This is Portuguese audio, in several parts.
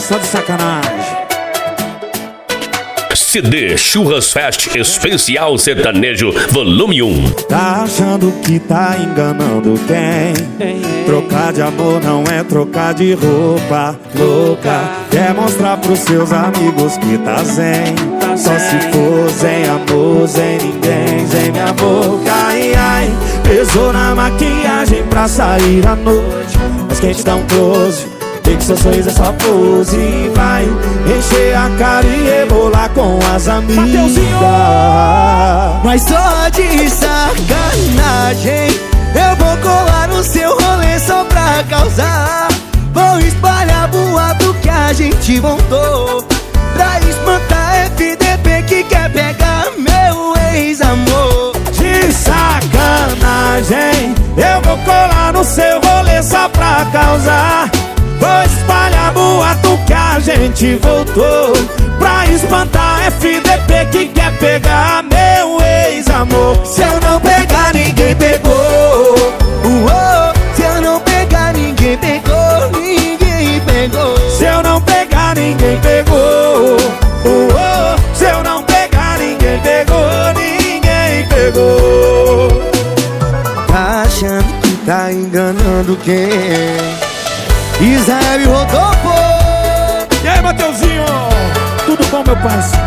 só de sacanagem. CD Churras Fest Especial Sertanejo Volume 1. Tá achando que tá enganando quem? Trocar de amor não é trocar de roupa louca. Quer mostrar pros seus amigos que tá zen. Só se for zen amor, zen ninguém, zen minha boca. Ai, ai, pesou na maquiagem pra sair à noite. Mas quem te dá um close, vê que seu sorriso é só pose. E vai encher a cara e rebolar com as amigas. Mas só de sacanagem eu vou colar no seu rolê só pra causar. Vou espalhar boato que a gente voltou pra espantar FDP que quer pegar meu ex-amor. De sacanagem eu vou colar no seu rolê só pra causar. Vou espalhar boato que a gente voltou pra espantar FDP que quer pegar meu ex-amor. Se eu não pegar, ninguém pegou. Se eu não pegar, ninguém pegou. Ninguém pegou. Se eu não pegar, ninguém pegou. Se eu não pegar, ninguém pegou. Ninguém pegou. Tá achando que tá enganando quem? Israel Rodolfo. E aí, Mateuzinho? Tudo bom, meu parceiro?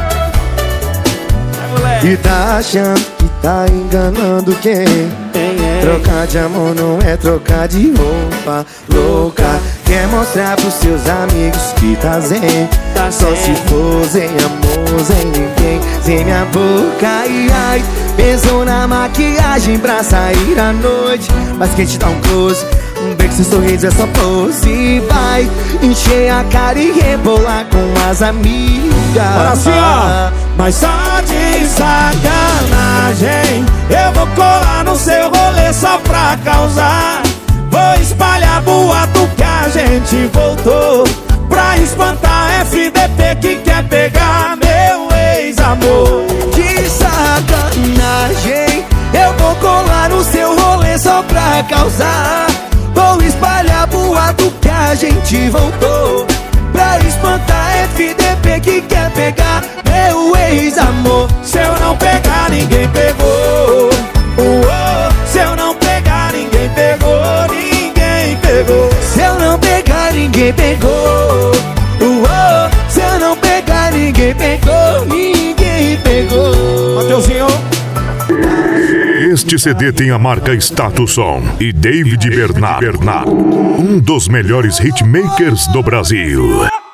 E tá achando que tá enganando quem? Trocar de amor não é trocar de roupa louca. Quer mostrar pros seus amigos que tá zen. Só se for zen amor, zen ninguém, zen minha boca. Ai, ai, pensou na maquiagem pra sair à noite. Mas quem te dá um close, vê que seu sorriso é só pose. Vai encher a cara e rebolar com as amigas. Olha assim, ó. Mas só de sacanagem eu vou colar no seu rolê só pra causar. Vou espalhar boato que a gente voltou pra espantar FDP que quer pegar meu ex-amor. De sacanagem eu vou colar no seu rolê só pra causar. Vou espalhar boato que a gente voltou pra espantar FDP que quer pegar meu ex-amor. Se eu não pegar, ninguém pegou. Se eu não pegar, ninguém pegou. Ninguém pegou. Se eu não pegar, ninguém pegou. Se eu não pegar, ninguém pegou. Ninguém pegou. Mateuzinho. Este CD tem a marca Status Som e David Bernard, um dos melhores hitmakers do Brasil.